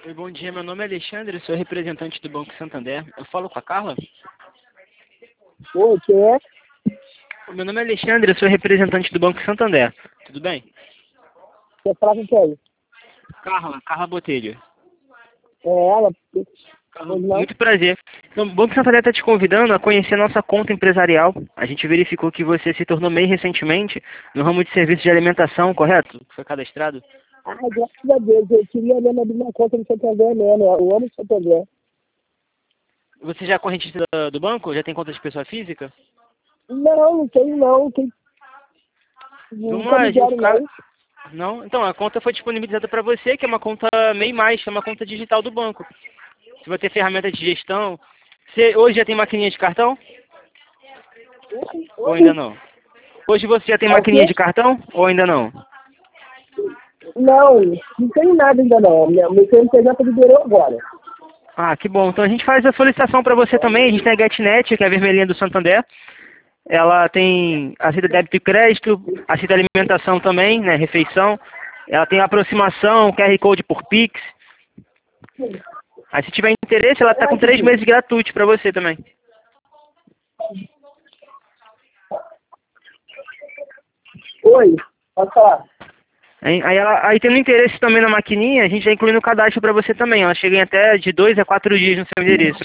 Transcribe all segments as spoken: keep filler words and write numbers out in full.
Oi, bom dia, meu nome é Alexandre, sou representante do Banco Santander. Eu falo com a Carla? Oi, quem é? O meu nome é Alexandre, sou representante do Banco Santander. Tudo bem? Você fala com quem? Carla, Carla Botelho. É ela? Carla, Pois não? muito prazer. Então, o Banco Santander está te convidando a conhecer nossa conta empresarial. A gente verificou que você se tornou MEI recentemente no ramo de serviço de alimentação, correto? Foi cadastrado? Ah, graças a Deus, eu queria mesmo abrir uma conta no Santander mesmo, eu amo o Santander. Você já é correntista do do banco? Já tem conta de pessoa física? Não, não tem não, tem... Vamos Nunca lá, a me gente... deram não. Não? Então, a conta foi disponibilizada para você, que é uma conta MEI mais, que é uma conta digital do banco. Você vai ter ferramenta de gestão. Você hoje já tem maquininha de cartão? Ou ainda não? Hoje você já tem É o maquininha quê? de cartão? Ou ainda não? Não, não tem nada ainda não, meu meu C N P J liberou agora. Ah, que bom. Então a gente faz a solicitação para você também. A gente tem a GetNet, que é a vermelhinha do Santander. Ela tem aceita débito e crédito, aceita alimentação também, né, refeição. Ela tem aproximação, Q R Code por Pix. Aí se tiver interesse, ela está com três meses gratuitos para você também. Oi, pode falar. Aí, aí, ela, aí tendo interesse também na maquininha, a gente já inclui no cadastro para você também. Ela chega em até de dois a quatro dias no seu endereço.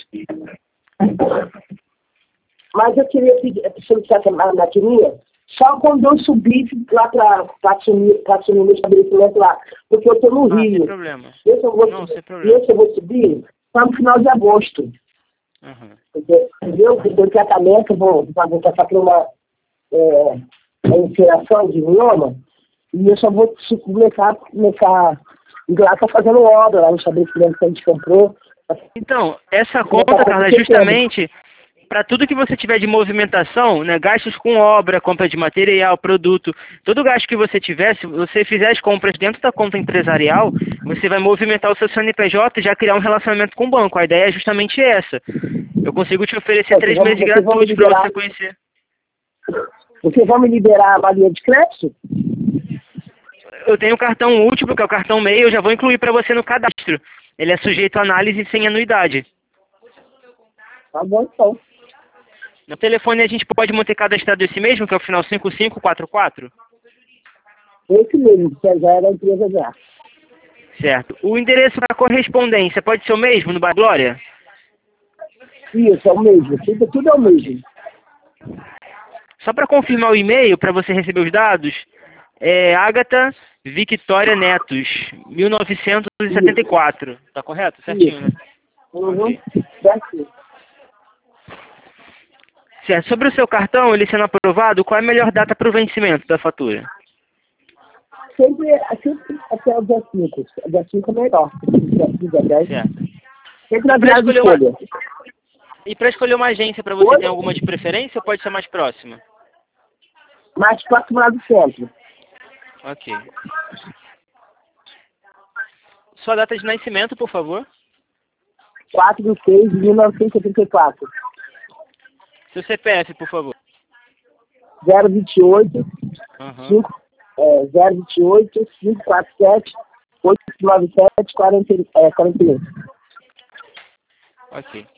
Mas eu queria pedir, solicitar a maquininha só quando eu subisse lá para assumir, pra assumir meu estabelecimento lá, porque eu estou no Ah, sem Rio. problema. Esse eu vou, Não, sem problema. esse eu vou subir só no final de agosto. Uhum. Entendeu? Porque o tratamento, eu vou, vou passar por uma, é, uma infiltração de mioma, e eu só vou começar, começar lá tá fazendo obra lá no estabelecimento que a gente comprou. Então, essa Já conta, tá Carla, é acontecendo. justamente para tudo que você tiver de movimentação, né, gastos com obra, compra de material, produto, todo gasto que você tiver, se você fizer as compras dentro da conta empresarial, você vai movimentar o seu C N P J e já criar um relacionamento com o banco. A ideia é justamente essa. Eu consigo te oferecer Vocês três vão, meses vocês vão me gratuitos para liberar, você conhecer. vocês vão me liberar a linha de crédito? Eu tenho o cartão último, que é o cartão MEI, eu já vou incluir para você no cadastro. Ele é sujeito a análise sem anuidade. Tá bom, então. No telefone a gente pode manter cadastrado esse mesmo, que é o final cinco cinco quatro quatro? Esse mesmo, que já é da empresa já. Certo. O endereço da correspondência pode ser o mesmo, no Bar Glória? Isso, é o mesmo. Tudo, tudo é o mesmo. Só para confirmar o e-mail, para você receber os dados, é Agatha Victoria Netos, mil novecentos e setenta e quatro. Tá correto? Certinho, né? Isso. Uhum. Ok. Certo. Certo. Sobre o seu cartão, ele sendo aprovado, qual é a melhor data para o vencimento da fatura? Sempre, sempre até o dia cinco. O dia cinco é melhor. Dia dez. Certo. Sempre na E para virada de escolher uma, folha. e para escolher uma agência para você, Oi? tem alguma de preferência ou pode ser mais próxima? Mais próximo lá do centro. Ok. Sua data de nascimento, por favor. quatro de seis de mil novecentos e setenta e quatro. Seu C P F, por favor. zero vinte e oito, Aham. cinco, é, zero vinte e oito, cinco quatro sete, oito nove sete, quarenta, é, quarenta e um. Ok.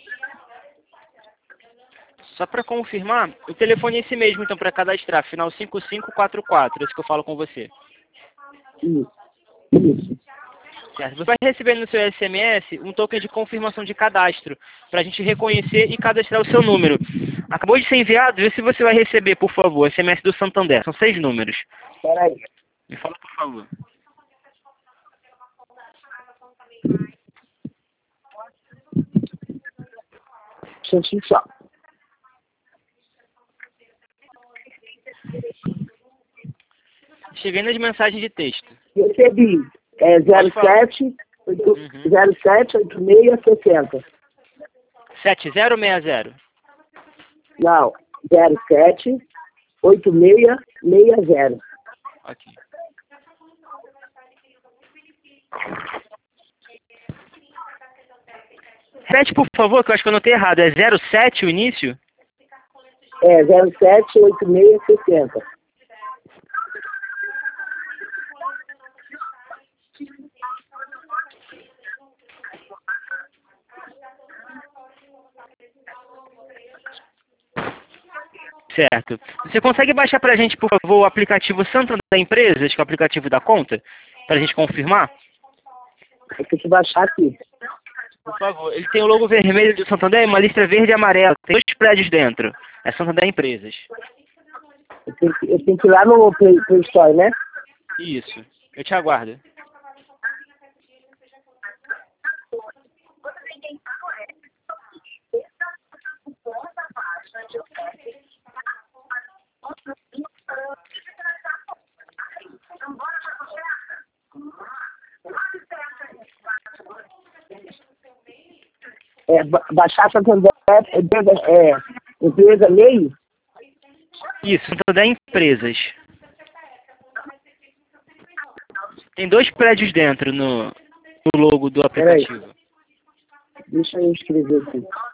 Só para confirmar, o telefone é esse mesmo, então, para cadastrar, final cinco cinco quatro quatro, esse que eu falo com você. Isso. Isso. Certo. Você vai receber no seu S M S um token de confirmação de cadastro, para a gente reconhecer e cadastrar o seu número. Acabou de ser enviado, vê se você vai receber, por favor, S M S do Santander. São seis números. Espera aí. Me fala, por favor. Instantinho só. Cheguei nas mensagens de texto. Recebi é, Pode falar. zero sete, oito, Uhum. zero sete, oito seis, sessenta. sete zero seis zero. Não, zero sete, oito seis, seis zero. Ok. Repete, por favor, que eu acho que eu anotei errado. É zero sete o início? É, zero sete, oito seis, sessenta. Certo. Você consegue baixar pra gente, por favor, o aplicativo Santander Empresas, que é o aplicativo da conta, pra gente confirmar? Eu tenho que baixar aqui. Por favor. Ele tem o logo vermelho do Santander e uma lista verde e amarela. Tem dois prédios dentro. É Santander Empresas. Eu tenho que, eu tenho que ir lá no Play, Play Store, né? Isso. Eu te aguardo. É, ba- baixar Santander é, empresa, é, empresa meio. Isso, Santander Empresas. Tem dois prédios dentro no, no logo do Peraí. aplicativo. Deixa eu escrever aqui.